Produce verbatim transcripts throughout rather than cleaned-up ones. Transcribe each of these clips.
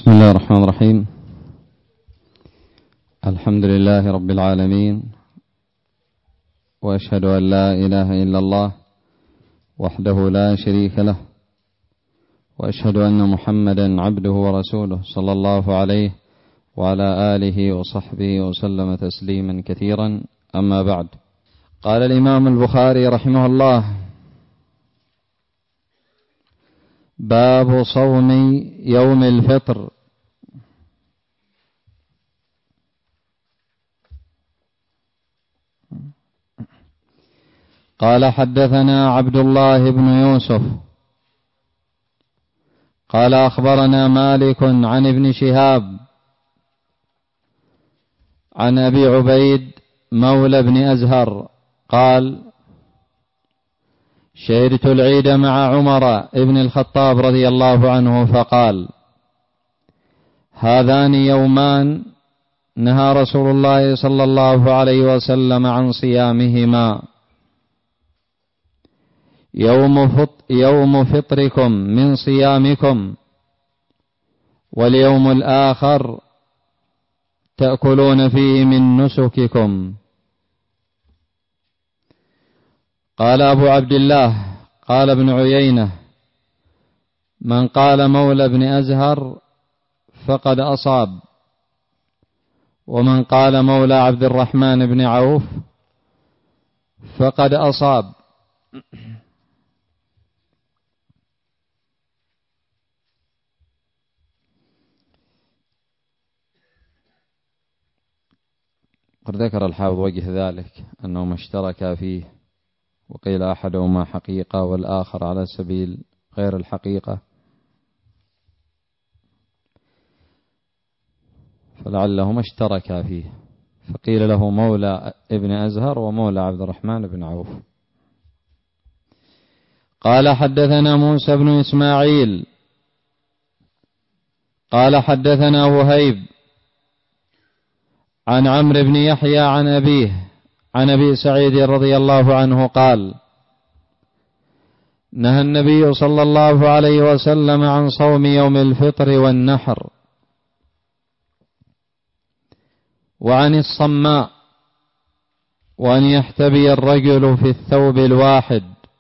بسم الله الرحمن الرحيم. الحمد لله رب العالمين، وأشهد أن لا إله إلا الله وحده لا شريك له، وأشهد أن محمدا عبده ورسوله صلى الله عليه وعلى آله وصحبه وسلم تسليما كثيرا. أما بعد، قال الإمام البخاري رحمه الله: باب صوم يوم الفطر. قال: حدثنا عبد الله بن يوسف قال: أخبرنا مالك عن ابن شهاب عن أبي عبيد مولى بن أزهر قال: شهدت العيد مع عمر بن الخطاب رضي الله عنه فقال: هذان يومان نهى رسول الله صلى الله عليه وسلم عن صيامهما، يوم فط يوم فطركم من صيامكم، واليوم الآخر تأكلون فيه من نسككم. قال أبو عبد الله قال ابن عيينة: من قال مولى بن أزهر فقد أصاب، ومن قال مولى عبد الرحمن بن عوف فقد أصاب. قد ذكر الحافظ وجه ذلك أنهما اشتركا فيه، وقيل أحدهما حقيقة والآخر على سبيل غير الحقيقة، فلعلهما اشتركا فيه، فقيل له مولى ابن أزهر ومولى عبد الرحمن بن عوف. قال: حدثنا موسى بن إسماعيل قال: حدثنا وهيب عن عمرو بن يحيى عن أبيه عن أبي سعيد رضي الله عنه قال: نهى النبي صلى الله عليه وسلم عن صوم يوم الفطر والنحر، وعن الصماء، وأن يحتبي الرجل في الثوب الواحد،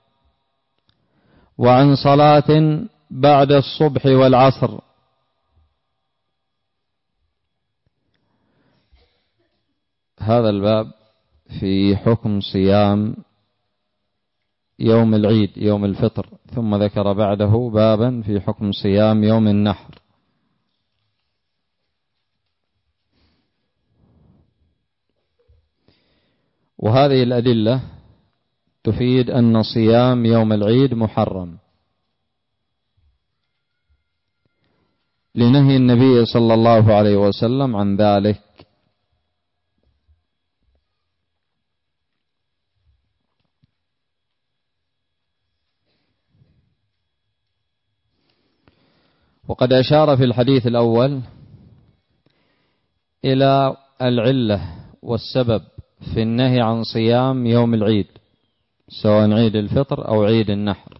وعن صلاة بعد الصبح والعصر. هذا الباب في حكم صيام يوم العيد يوم الفطر، ثم ذكر بعده بابا في حكم صيام يوم النحر. وهذه الأدلة تفيد أن صيام يوم العيد محرم، لنهي النبي صلى الله عليه وسلم عن ذلك. وقد أشار في الحديث الأول إلى العلة والسبب في النهي عن صيام يوم العيد، سواء عيد الفطر أو عيد النحر.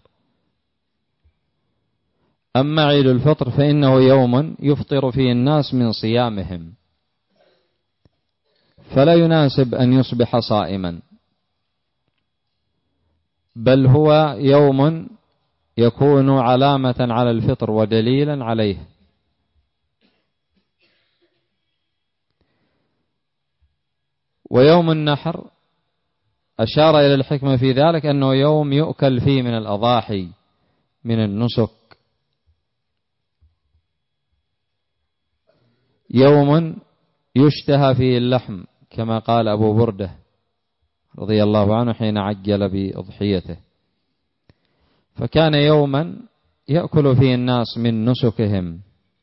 أما عيد الفطر فإنه يوم يفطر فيه الناس من صيامهم، فلا يناسب أن يصبح صائما، بل هو يوم يكون علامة على الفطر ودليلا عليه. ويوم النحر أشار إلى الحكمة في ذلك أنه يوم يؤكل فيه من الأضاحي من النسك، يوم يشتهى فيه اللحم، كما قال أبو بردة رضي الله عنه حين عجل بأضحيته، فكان يوما يأكل فيه الناس من نسكهم،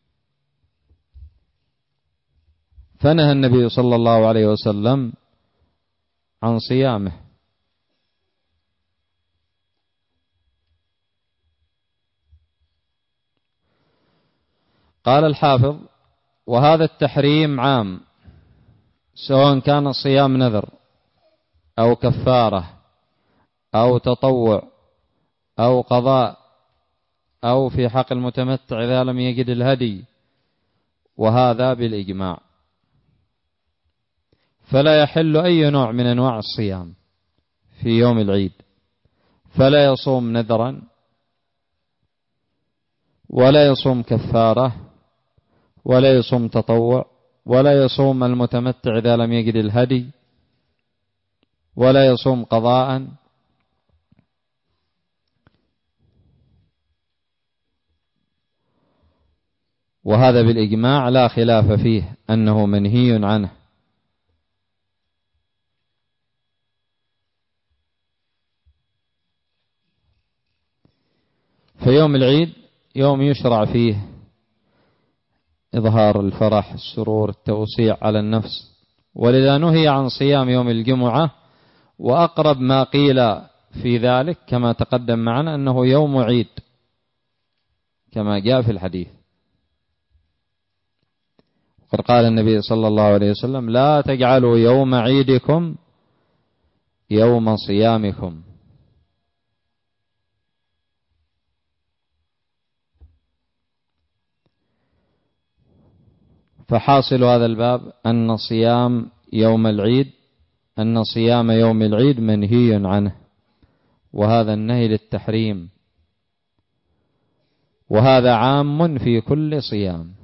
فنهى النبي صلى الله عليه وسلم عن صيامه. قال الحافظ: وهذا التحريم عام، سواء كان الصيام نذر أو كفارة أو تطوع أو قضاء أو في حق المتمتع إذا لم يجد الهدي وهذا بالإجماع. فلا يحل أي نوع من أنواع الصيام في يوم العيد، فلا يصوم نذرا ولا يصوم كفارة ولا يصوم تطوع ولا يصوم المتمتع إذا لم يجد الهدي ولا يصوم قضاء. وهذا بالإجماع لا خلاف فيه أنه منهي عنه. فيوم العيد يوم يشرع فيه إظهار الفرح، السرور، التوسيع على النفس، ولذا نهي عن صيام يوم الجمعة. وأقرب ما قيل في ذلك كما تقدم معنا أنه يوم عيد كما جاء في الحديث. وقد قال النبي صلى الله عليه وسلم: لا تجعلوا يوم عيدكم يوم صيامكم. فحاصل هذا الباب أن صيام يوم العيد أن صيام يوم العيد منهي عنه، وهذا النهي للتحريم، وهذا عام في كل صيام.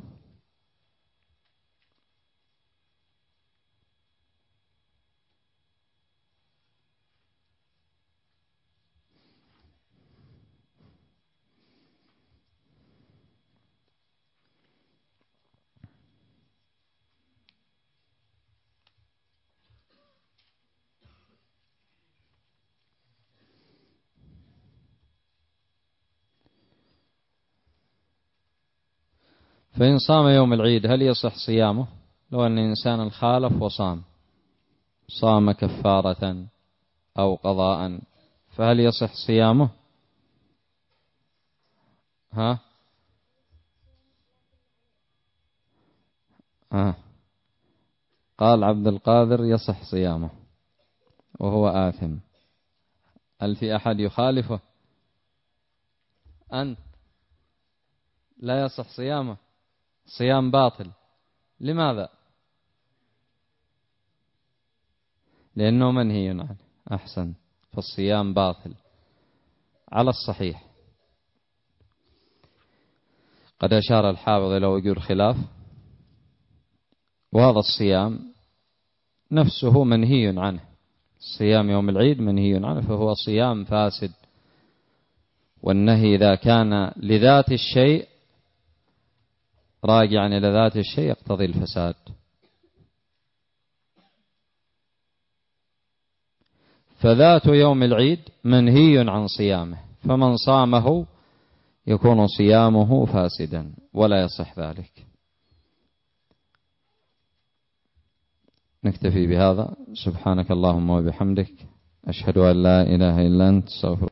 فإن صام يوم العيد هل يصح صيامه؟ لو أن إنسان خالف وصام، صام كفارة أو قضاء، فهل يصح صيامه؟ ها؟ ها؟ قال عبد القادر يصح صيامه وهو آثم. هل في أحد يخالفه؟ أنت لا يصح صيامه، صيام باطل. لماذا؟ لأنه منهي عنه. أحسن، فالصيام باطل على الصحيح. قد أشار الحافظ إلى وجود الخلاف، وهذا الصيام نفسه منهي عنه. صيام يوم العيد منهي عنه، فهو صيام فاسد. والنهي إذا كان لذات الشيء راجعا إلى ذات الشيء يقتضي الفساد. فذات يوم العيد منهي عن صيامه، فمن صامه يكون صيامه فاسدا ولا يصح ذلك. نكتفي بهذا. سبحانك اللهم وبحمدك، أشهد أن لا إله إلا أنت، استغفرك.